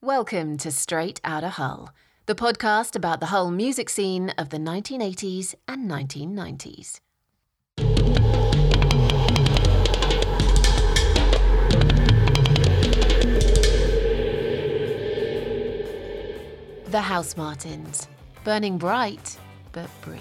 Welcome to Straight Outta Hull, the podcast about the Hull music scene of the 1980s and 1990s. The Housemartins, burning bright but brief.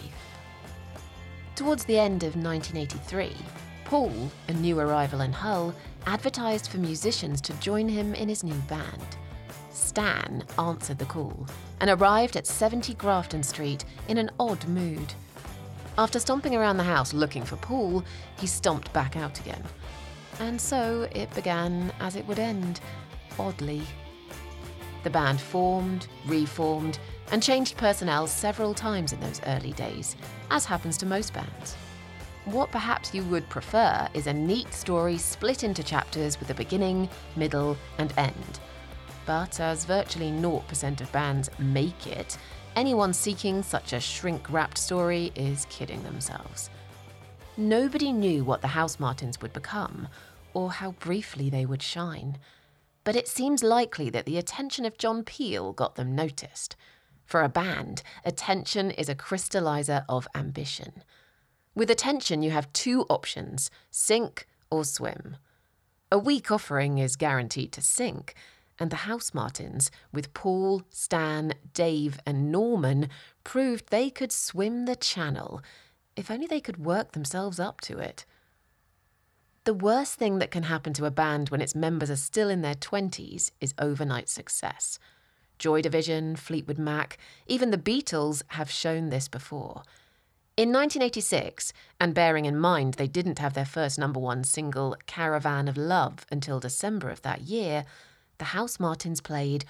Towards the end of 1983, Paul, a new arrival in Hull, advertised for musicians to join him in his new band. Stan answered the call and arrived at 70 Grafton Street in an odd mood. After stomping around the house looking for Paul, he stomped back out again. And so it began as it would end, oddly. The band formed, reformed, and changed personnel several times in those early days, as happens to most bands. What perhaps you would prefer is a neat story split into chapters with a beginning, middle, and end. But as virtually 0% of bands make it, anyone seeking such a shrink-wrapped story is kidding themselves. Nobody knew what the Housemartins would become, or how briefly they would shine. But it seems likely that the attention of John Peel got them noticed. For a band, attention is a crystallizer of ambition. With attention, you have two options, sink or swim. A weak offering is guaranteed to sink, and the Housemartins, with Paul, Stan, Dave and Norman, proved they could swim the channel, if only they could work themselves up to it. The worst thing that can happen to a band when its members are still in their 20s is overnight success. Joy Division, Fleetwood Mac, even the Beatles have shown this before. In 1986, and bearing in mind they didn't have their first number one single, Caravan of Love, until December of that year, the Housemartins played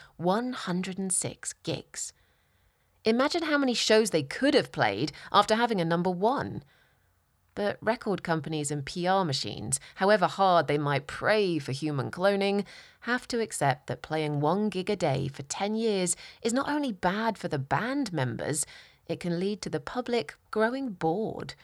106 gigs. Imagine how many shows they could have played after having a number one. But record companies and PR machines, however hard they might pray for human cloning, have to accept that playing 1 gig a day for 10 years is not only bad for the band members, it can lead to the public growing bored.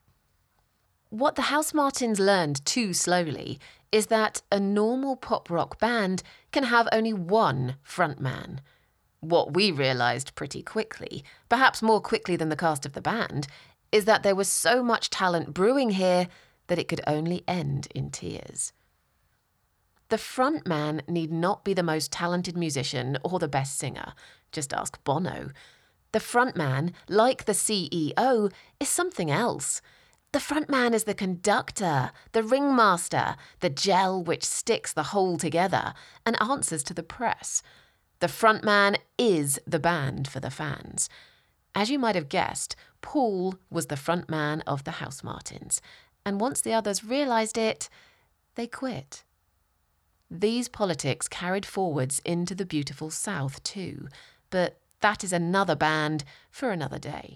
What the Housemartins learned too slowly is that a normal pop rock band can have only one frontman. What we realised pretty quickly, perhaps more quickly than the cast of the band, is that there was so much talent brewing here that it could only end in tears. The frontman need not be the most talented musician or the best singer. Just ask Bono. The frontman, like the CEO, is something else. The frontman is the conductor, the ringmaster, the gel which sticks the whole together and answers to the press. The frontman is the band for the fans. As you might have guessed, Paul was the frontman of the Housemartins, and once the others realised it, they quit. These politics carried forwards into the beautiful South too, but that is another band for another day.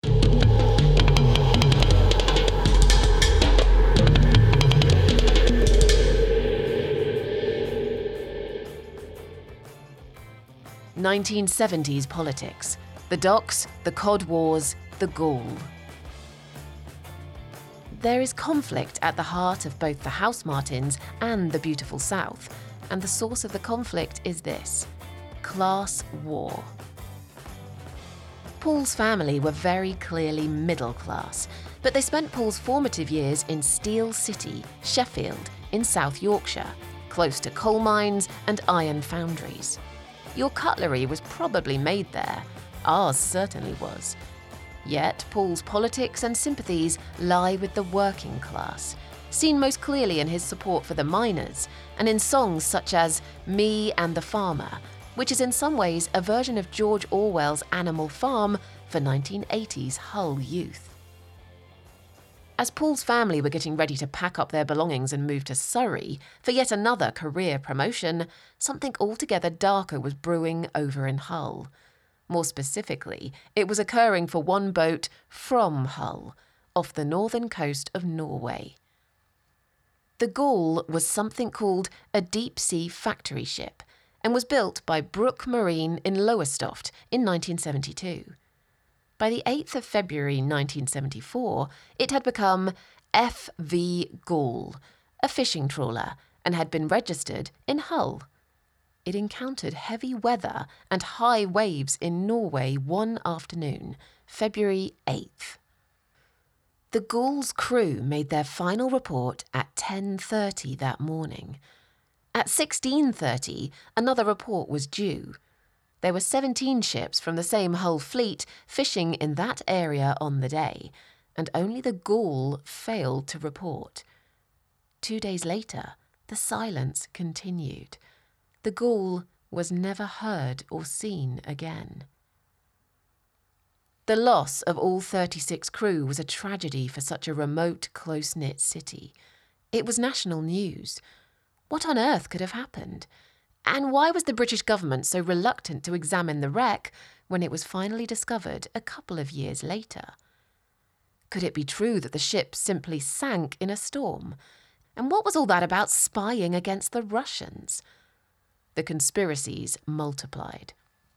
(1970s) politics. The docks, the Cod Wars, the Gaul. There is conflict at the heart of both the Housemartins and the beautiful South, and the source of the conflict is this: class war. Paul's family were very clearly middle class, but they spent Paul's formative years in Steel City, Sheffield, in South Yorkshire, close to coal mines and iron foundries. Your cutlery was probably made there. Ours certainly was. Yet Paul's politics and sympathies lie with the working class, seen most clearly in his support for the miners and in songs such as Me and the Farmer, which is in some ways a version of George Orwell's Animal Farm for 1980s Hull youth. As Paul's family were getting ready to pack up their belongings and move to Surrey for yet another career promotion, something altogether darker was brewing over in Hull. More specifically, it was occurring for one boat from Hull, off the northern coast of Norway. The Gaul was something called a deep-sea factory ship and was built by Brook Marine in Lowestoft in 1972. By the 8th of February 1974, it had become FV Gaul, a fishing trawler, and had been registered in Hull. it encountered heavy weather and high waves in Norway one afternoon, February 8th. The Gauls' crew made their final report at 10:30 that morning. At 16:30, another report was due. There were 17 ships from the same Hull fleet fishing in that area on the day, and only the Gaul failed to report. 2 days later, the silence continued. The Gaul was never heard or seen again. The loss of all 36 crew was a tragedy for such a remote, close-knit city. It was national news. What on earth could have happened? And why was the British government so reluctant to examine the wreck when it was finally discovered a couple of years later? Could it be true that the ship simply sank in a storm? And what was all that about spying against the Russians? The conspiracies multiplied.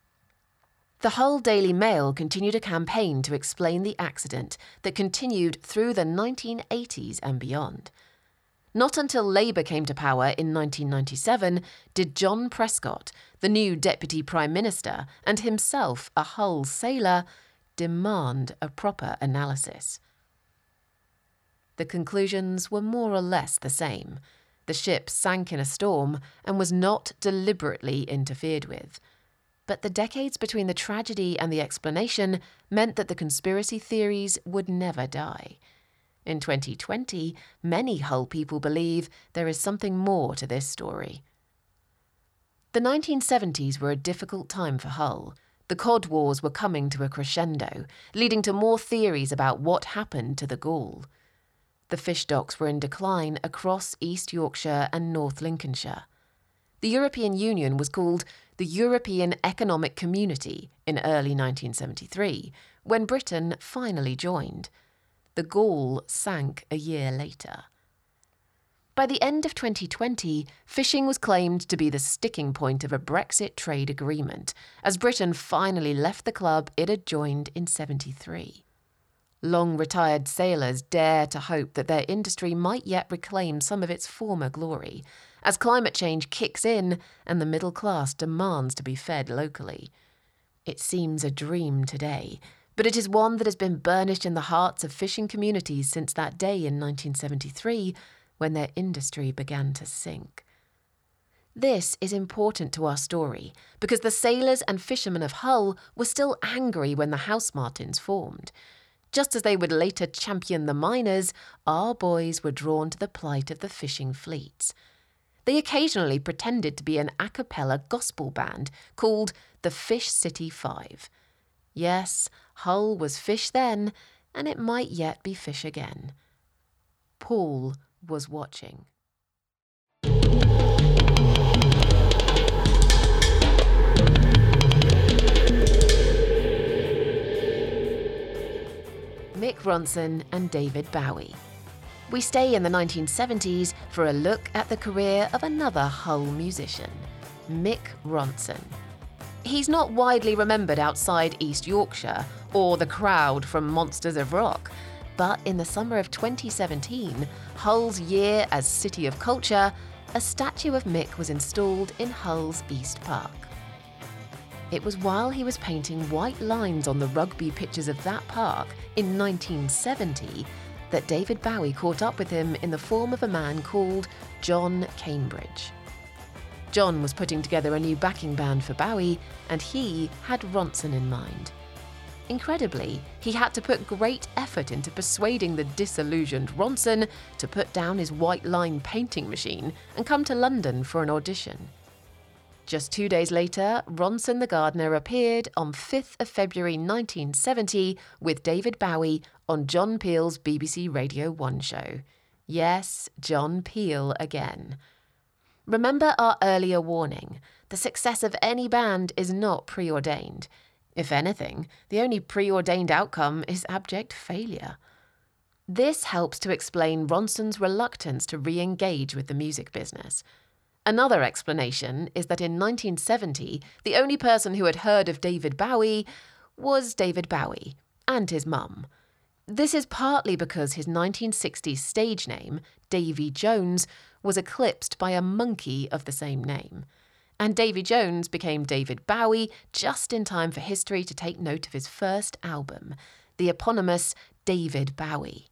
The Hull Daily Mail continued a campaign to explain the accident that continued through the 1980s and beyond. Not until Labour came to power in 1997 did John Prescott, the new Deputy Prime Minister and himself a Hull sailor, demand a proper analysis. The conclusions were more or less the same. The ship sank in a storm and was not deliberately interfered with. But the decades between the tragedy and the explanation meant that the conspiracy theories would never die. In 2020, many Hull people believe there is something more to this story. The 1970s were a difficult time for Hull. The Cod Wars were coming to a crescendo, leading to more theories about what happened to the Gaul. The fish docks were in decline across East Yorkshire and North Lincolnshire. The European Union was called the European Economic Community in early 1973, when Britain finally joined. The Gaul sank a year later. By the end of 2020, fishing was claimed to be the sticking point of a Brexit trade agreement, as Britain finally left the club it had joined in 1973. Long-retired sailors dare to hope that their industry might yet reclaim some of its former glory, as climate change kicks in and the middle class demands to be fed locally. It seems a dream today, but it is one that has been burnished in the hearts of fishing communities since that day in 1973, when their industry began to sink. This is important to our story, because the sailors and fishermen of Hull were still angry when the Housemartins formed. Just as they would later champion the miners, our boys were drawn to the plight of the fishing fleets. They occasionally pretended to be an a cappella gospel band called the Fish City Five. Yes, Hull was fish then, and it might yet be fish again. Paul was watching. Mick Ronson and David Bowie. We stay in the 1970s for a look at the career of another Hull musician, Mick Ronson. He's not widely remembered outside East Yorkshire or the crowd from Monsters of Rock, but in the summer of 2017, Hull's year as City of Culture, a statue of Mick was installed in Hull's East Park. It was while he was painting white lines on the rugby pitches of that park in 1970 that David Bowie caught up with him in the form of a man called John Cambridge. John was putting together a new backing band for Bowie, and he had Ronson in mind. Incredibly, he had to put great effort into persuading the disillusioned Ronson to put down his white line painting machine and come to London for an audition. Just 2 days later, Ronson the Gardener appeared on 5th of February 1970 with David Bowie on John Peel's BBC Radio 1 show. Yes, John Peel again. Remember our earlier warning. The success of any band is not preordained. If anything, the only preordained outcome is abject failure. This helps to explain Ronson's reluctance to re-engage with the music business. Another explanation is that in 1970, the only person who had heard of David Bowie was David Bowie and his mum. This is partly because his 1960s stage name, Davy Jones, was eclipsed by a monkey of the same name. and Davy Jones became David Bowie just in time for history to take note of his first album, the eponymous David Bowie.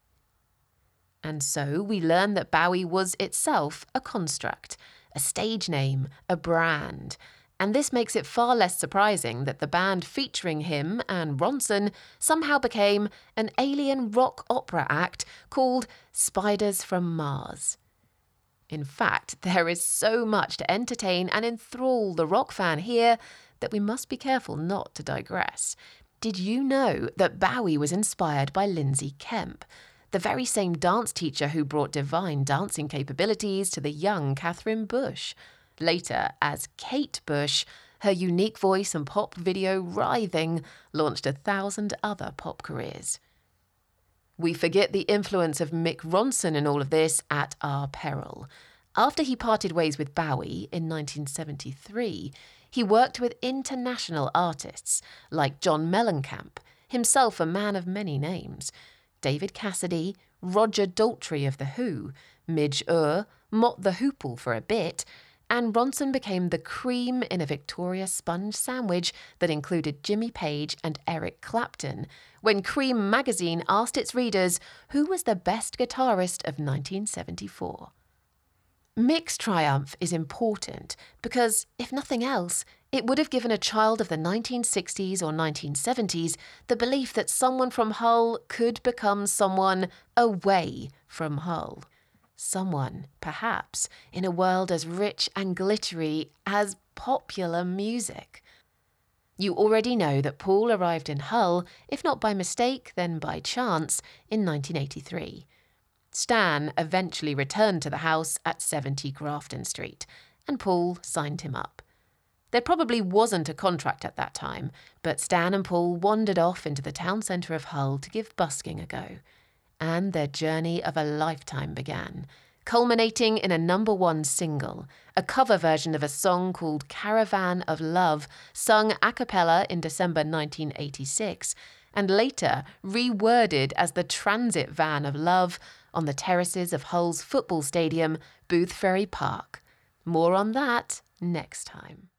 And so we learn that Bowie was itself a construct, a stage name, a brand, and this makes it far less surprising that the band featuring him and Ronson somehow became an alien rock opera act called Spiders from Mars. In fact, there is so much to entertain and enthrall the rock fan here that we must be careful not to digress. Did you know that Bowie was inspired by Lindsay Kemp, the very same dance teacher who brought divine dancing capabilities to the young Catherine Bush? Later, as Kate Bush, her unique voice and pop video Writhing launched 1,000 other pop careers. We forget the influence of Mick Ronson in all of this at our peril. After he parted ways with Bowie in 1973, he worked with international artists like John Mellencamp, himself a man of many names, David Cassidy, Roger Daltrey of The Who, Midge Ure, Mott the Hoople for a bit, and Ronson became the cream in a Victoria sponge sandwich that included Jimmy Page and Eric Clapton, when Cream magazine asked its readers who was the best guitarist of 1974. Mick's triumph is important because, if nothing else, it would have given a child of the 1960s or 1970s the belief that someone from Hull could become someone away from Hull. Someone, perhaps, in a world as rich and glittery as popular music. You already know that Paul arrived in Hull, if not by mistake, then by chance, in 1983. Stan eventually returned to the house at 70 Grafton Street, and Paul signed him up. There probably wasn't a contract at that time, but Stan and Paul wandered off into the town centre of Hull to give busking a go. And their journey of a lifetime began, culminating in a #1 single, a cover version of a song called Caravan of Love, sung a cappella in December 1986, and later reworded as the Transit Van of Love on the terraces of Hull's football stadium, Boothferry Park. More on that next time.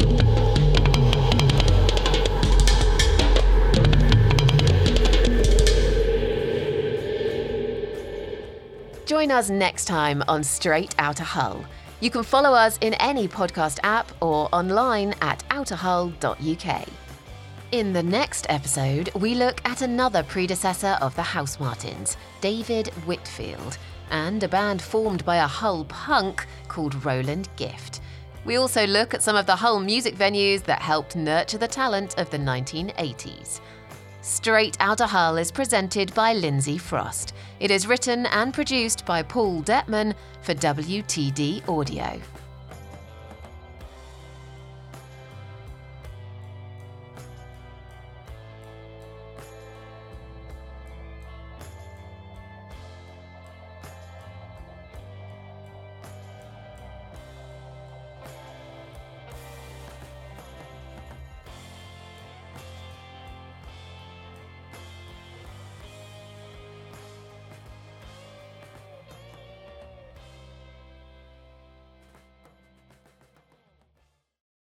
Join us next time on Straight Outta Hull. You can follow us in any podcast app or online at outerhull.uk. In the next episode, we look at another predecessor of the Housemartins, David Whitfield, and a band formed by a Hull punk called Roland Gift. We also look at some of the Hull music venues that helped nurture the talent of the 1980s. Straight Outta Hull is presented by Lindsay Frost. It is written and produced by Paul Detman for WTD Audio.